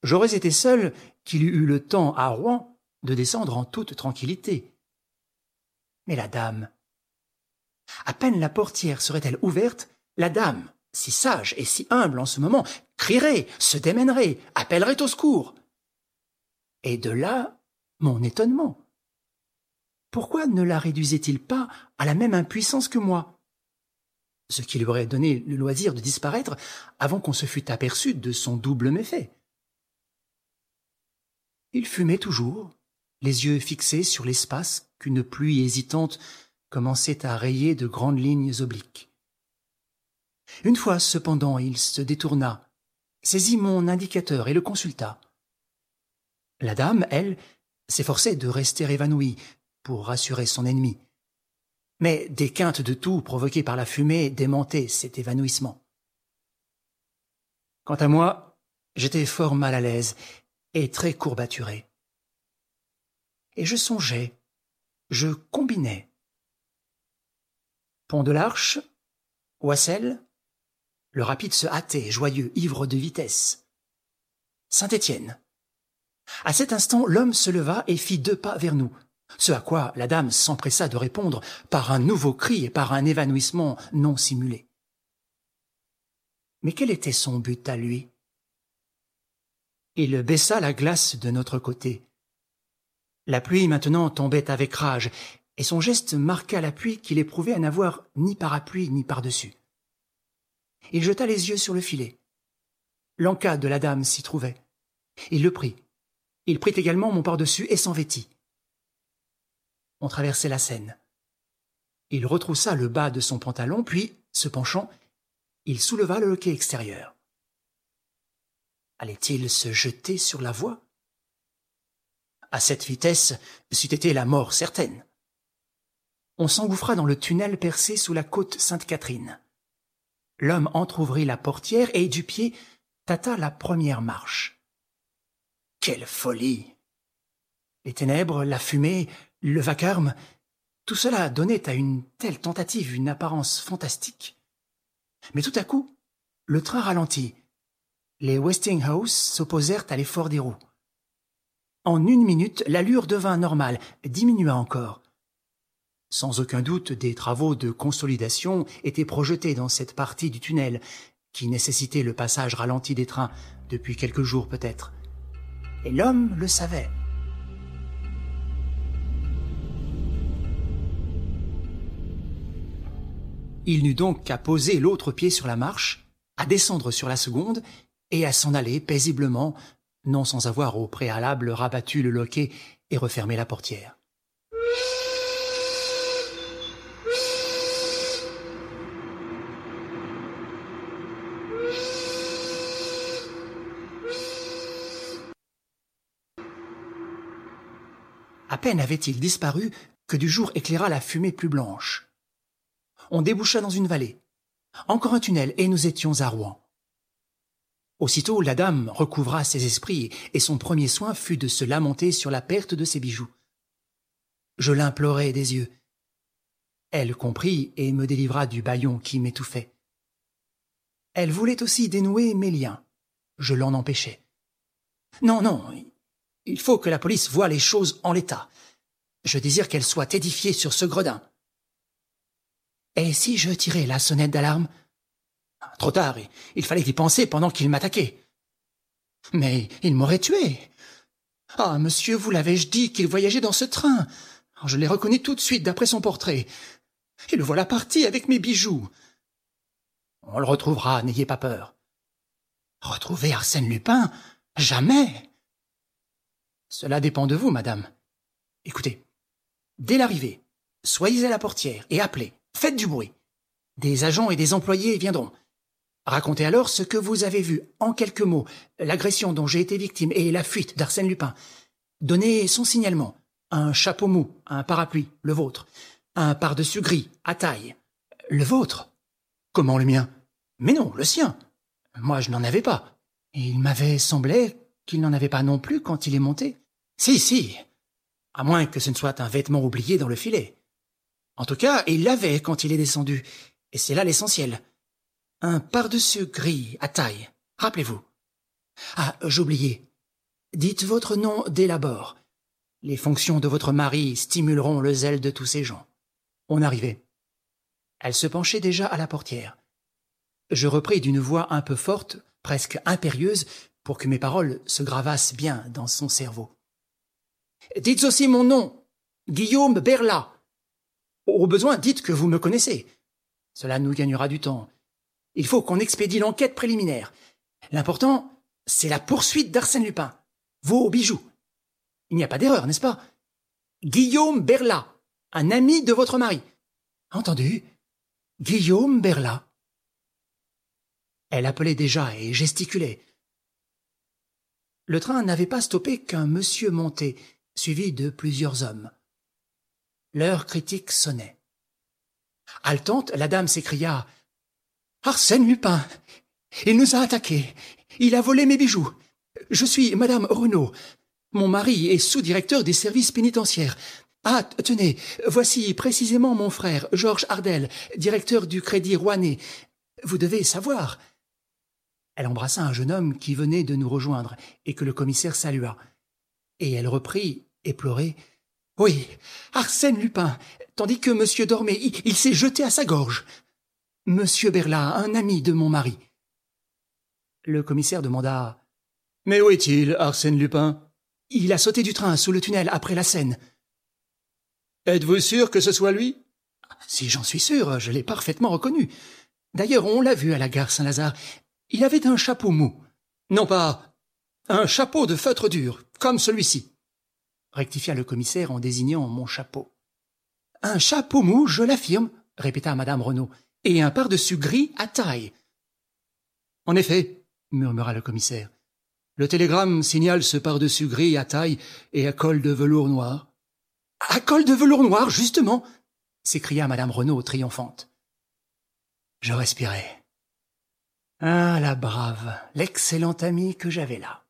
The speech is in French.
j'aurais été seul qu'il eût eu le temps à Rouen de descendre en toute tranquillité. Mais la dame, à peine la portière serait-elle ouverte, la dame, si sage et si humble en ce moment, crierait, se démènerait, appellerait au secours. Et de là, mon étonnement. Pourquoi ne la réduisait-il pas à la même impuissance que moi, ce qui lui aurait donné le loisir de disparaître avant qu'on se fût aperçu de son double méfait? Il fumait toujours, les yeux fixés sur l'espace qu'une pluie hésitante commençait à rayer de grandes lignes obliques. Une fois, cependant, il se détourna, saisit mon indicateur et le consulta. La dame, elle, s'efforçait de rester évanouie pour rassurer son ennemi. Mais des quintes de toux provoquées par la fumée démentaient cet évanouissement. Quant à moi, j'étais fort mal à l'aise et très courbaturé. Et je songeais, je combinais. Pont de l'Arche, Oissel, le rapide se hâtait, joyeux, ivre de vitesse. Saint-Étienne. À cet instant, l'homme se leva et fit 2 pas vers nous, ce à quoi la dame s'empressa de répondre par un nouveau cri et par un évanouissement non simulé. Mais quel était son but à lui? Il baissa la glace de notre côté. La pluie maintenant tombait avec rage, et son geste marqua l'appui qu'il éprouvait à n'avoir ni parapluie ni par-dessus. Il jeta les yeux sur le filet. L'en-cas de la dame s'y trouvait. Il le prit. Il prit également mon par-dessus et s'en vêtit. On traversait la Seine. Il retroussa le bas de son pantalon, puis, se penchant, il souleva le loquet extérieur. Allait-il se jeter sur la voie? À cette vitesse, c'eût été la mort certaine. On s'engouffra dans le tunnel percé sous la côte Sainte-Catherine. L'homme entr'ouvrit la portière et, du pied, tâta la première marche. Quelle folie! Les ténèbres, la fumée, le vacarme, tout cela donnait à une telle tentative une apparence fantastique. Mais tout à coup, le train ralentit. Les Westinghouse s'opposèrent à l'effort des roues. En 1 minute, l'allure devint normale, diminua encore. Sans aucun doute, des travaux de consolidation étaient projetés dans cette partie du tunnel, qui nécessitait le passage ralenti des trains, depuis quelques jours peut-être. Et l'homme le savait. Il n'eut donc qu'à poser l'autre pied sur la marche, à descendre sur la seconde, et à s'en aller paisiblement, non sans avoir au préalable rabattu le loquet et refermé la portière. À peine avait-il disparu que du jour éclaira la fumée plus blanche. On déboucha dans une vallée. Encore un tunnel, et nous étions à Rouen. Aussitôt, la dame recouvra ses esprits, et son premier soin fut de se lamenter sur la perte de ses bijoux. Je l'implorai des yeux. Elle comprit et me délivra du bâillon qui m'étouffait. Elle voulait aussi dénouer mes liens. Je l'en empêchai. Non, non, il faut que la police voie les choses en l'état. Je désire qu'elle soit édifiée sur ce gredin. Et si je tirais la sonnette d'alarme? Trop tard, il fallait y penser pendant qu'il m'attaquait. Mais il m'aurait tué. Ah, monsieur, vous l'avais-je dit qu'il voyageait dans ce train? Je l'ai reconnu tout de suite d'après son portrait. Et le voilà parti avec mes bijoux. On le retrouvera, n'ayez pas peur. Retrouver Arsène Lupin? Jamais. Cela dépend de vous, madame. Écoutez, dès l'arrivée, soyez à la portière et appelez. Faites du bruit. Des agents et des employés viendront. Racontez alors ce que vous avez vu, en quelques mots, l'agression dont j'ai été victime et la fuite d'Arsène Lupin. Donnez son signalement. Un chapeau mou, un parapluie, le vôtre. Un par-dessus gris, à taille. Le vôtre? Comment le mien? Mais non, le sien. Moi, je n'en avais pas. Et il m'avait semblé qu'il n'en avait pas non plus quand il est monté. Si. À moins que ce ne soit un vêtement oublié dans le filet. En tout cas, il l'avait quand il est descendu, et c'est là l'essentiel. Un par-dessus gris, à taille, rappelez-vous. Ah, j'oubliais, Dites votre nom dès l'abord. Les fonctions de votre mari stimuleront le zèle de tous ces gens. » On arrivait. Elle se penchait déjà à la portière. Je repris d'une voix un peu forte, presque impérieuse, pour que mes paroles se gravassent bien dans son cerveau. « Dites aussi mon nom, Guillaume Berla. Au besoin, dites que vous me connaissez. Cela nous gagnera du temps. Il faut qu'on expédie l'enquête préliminaire. L'important, c'est la poursuite d'Arsène Lupin. Vos bijoux. Il n'y a pas d'erreur, n'est-ce pas? Guillaume Berla, un ami de votre mari. Entendu? Guillaume Berla. » Elle appelait déjà et gesticulait. Le train n'avait pas stoppé qu'un monsieur montait, suivi de plusieurs hommes. L'heure critique sonnait. Haletante, la dame s'écria « Arsène Lupin! Il nous a attaqués! Il a volé mes bijoux! Je suis madame Renaud. Mon mari est sous-directeur des services pénitentiaires. Ah, tenez, voici précisément mon frère, Georges Ardel, directeur du Crédit Rouennais. Vous devez savoir. » Elle embrassa un jeune homme qui venait de nous rejoindre et que le commissaire salua. Et elle reprit, éplorée. « Oui, Arsène Lupin, tandis que monsieur dormait, il s'est jeté à sa gorge. Monsieur Berla, un ami de mon mari. » Le commissaire demanda. « Mais où est-il, Arsène Lupin ?»« Il a sauté du train sous le tunnel après la Seine. »« Êtes-vous sûr que ce soit lui ?»« Si j'en suis sûr, je l'ai parfaitement reconnu. D'ailleurs, on l'a vu à la gare Saint-Lazare. Il avait un chapeau mou. Non pas un chapeau de feutre dur, comme celui-ci, » rectifia le commissaire en désignant mon chapeau. « Un chapeau mou, je l'affirme, » répéta madame Renaud, « et un pardessus gris à taille. »« En effet, » murmura le commissaire, « le télégramme signale ce pardessus gris à taille et à col de velours noir. »« À col de velours noir, justement !» s'écria madame Renaud triomphante. Je respirai. Ah, la brave, l'excellente amie que j'avais là.